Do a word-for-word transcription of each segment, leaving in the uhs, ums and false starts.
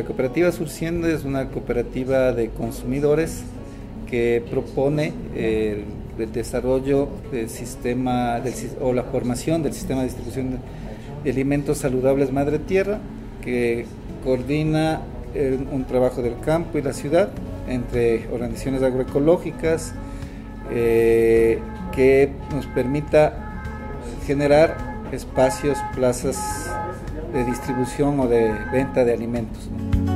la cooperativa Surciende es una cooperativa de consumidores que propone eh, el desarrollo del sistema del, o la formación del sistema de distribución de alimentos saludables Madre Tierra, que coordina eh, un trabajo del campo y la ciudad entre organizaciones agroecológicas eh, que nos permita generar espacios, plazas de distribución o de venta de alimentos.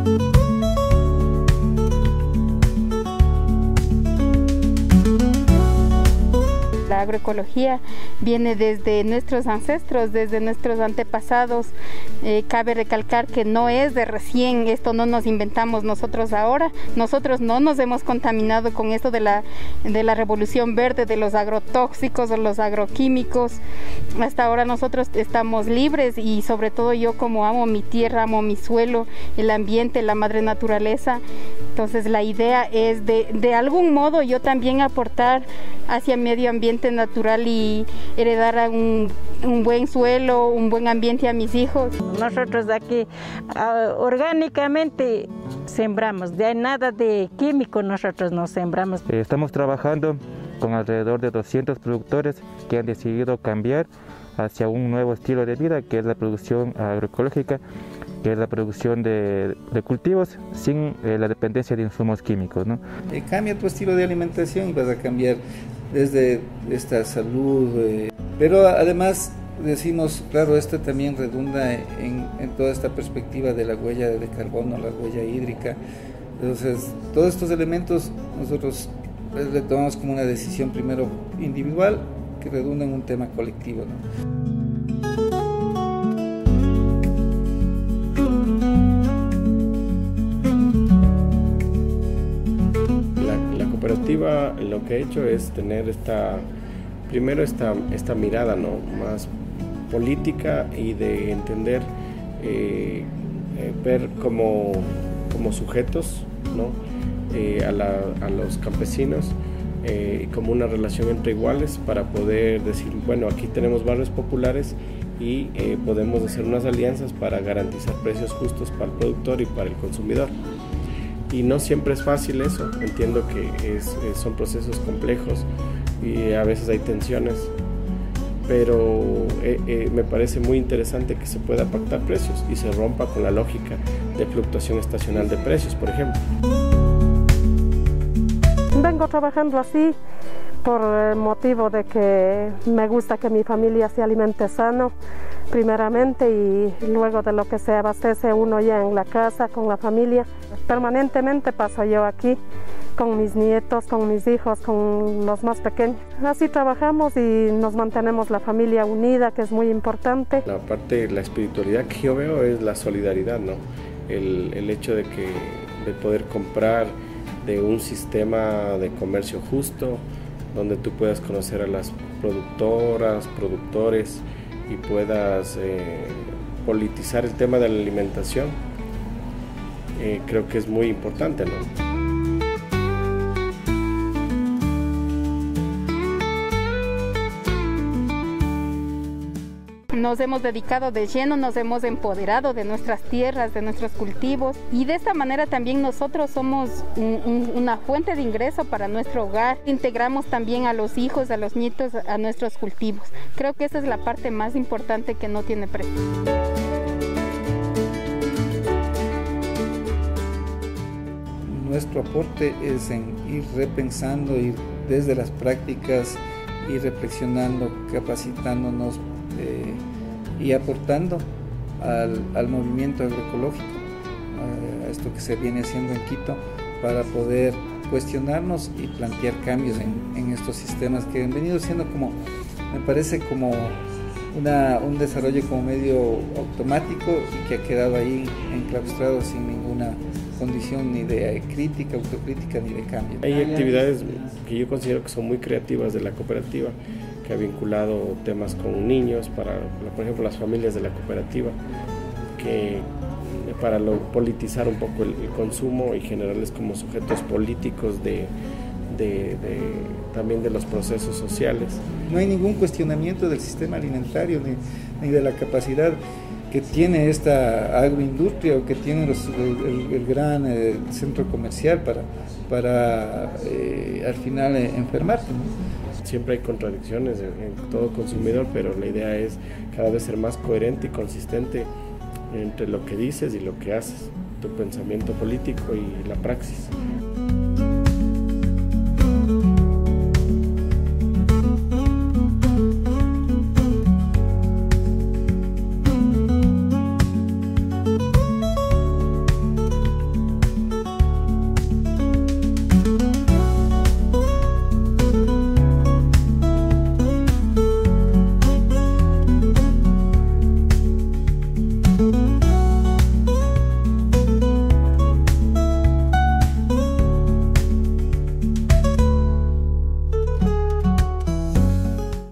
La agroecología viene desde nuestros ancestros, desde nuestros antepasados. Eh, cabe recalcar que no es de recién, esto no nos inventamos nosotros ahora. Nosotros no nos hemos contaminado con esto de la, de la revolución verde, de los agrotóxicos o los agroquímicos. Hasta ahora nosotros estamos libres y sobre todo yo, como amo mi tierra, amo mi suelo, el ambiente, la madre naturaleza. Entonces la idea es de, de algún modo yo también aportar hacia el medio ambiente natural y heredar un, un buen suelo, un buen ambiente a mis hijos. Nosotros aquí uh, orgánicamente sembramos, de nada de químico nosotros no sembramos. Estamos trabajando con alrededor de doscientos productores que han decidido cambiar hacia un nuevo estilo de vida, que es la producción agroecológica, que es la producción de, de cultivos sin eh, la dependencia de insumos químicos, ¿no? Eh, cambia tu estilo de alimentación y vas a cambiar desde esta salud, eh, pero además decimos, claro, esto también redunda en, en toda esta perspectiva de la huella de carbono, la huella hídrica. Entonces, todos estos elementos nosotros le tomamos como una decisión primero individual que redunda en un tema colectivo, ¿no? Lo que he hecho es tener esta, primero esta, esta mirada, ¿no?, más política y de entender, eh, eh, ver como, como sujetos, ¿no?, eh, a, la, a los campesinos, eh, como una relación entre iguales para poder decir, bueno, aquí tenemos barrios populares y eh, podemos hacer unas alianzas para garantizar precios justos para el productor y para el consumidor. Y no siempre es fácil eso, entiendo que es, son procesos complejos y a veces hay tensiones, pero eh, eh, me parece muy interesante que se pueda pactar precios y se rompa con la lógica de fluctuación estacional de precios, por ejemplo. Vengo trabajando así por el motivo de que me gusta que mi familia se alimente sano, primeramente, y luego de lo que se abastece uno ya en la casa, con la familia. Permanentemente paso yo aquí con mis nietos, con mis hijos, con los más pequeños. Así trabajamos y nos mantenemos la familia unida, que es muy importante. La parte, la espiritualidad que yo veo es la solidaridad, ¿no? El, el hecho de, que, de poder comprar de un sistema de comercio justo, donde tú puedas conocer a las productoras, productores y puedas eh, politizar el tema de la alimentación. Eh, creo que es muy importante, ¿no? Nos hemos dedicado de lleno, nos hemos empoderado de nuestras tierras, de nuestros cultivos, y de esta manera también nosotros somos un, un, una fuente de ingreso para nuestro hogar. Integramos también a los hijos, a los nietos, a nuestros cultivos. Creo que esa es la parte más importante que no tiene precio. Nuestro aporte es en ir repensando, ir desde las prácticas, ir reflexionando, capacitándonos eh, y aportando al, al movimiento agroecológico, a, a esto que se viene haciendo en Quito, para poder cuestionarnos y plantear cambios en, en estos sistemas que han venido siendo, como me parece, como una, un desarrollo como medio automático y que ha quedado ahí enclaustrado sin ninguna condición ni de crítica, autocrítica ni de cambio. Hay actividades que yo considero que son muy creativas de la cooperativa, que ha vinculado temas con niños, para, por ejemplo, las familias de la cooperativa, que para lo, politizar un poco el, el consumo y generarles como sujetos políticos de, de, de, también de los procesos sociales. No hay ningún cuestionamiento del sistema alimentario ni, ni de la capacidad que tiene esta agroindustria o que tiene los, el, el gran eh, centro comercial para, para eh, al final eh, enfermarte, ¿no? Siempre hay contradicciones en, en todo consumidor, pero la idea es cada vez ser más coherente y consistente entre lo que dices y lo que haces, tu pensamiento político y la praxis.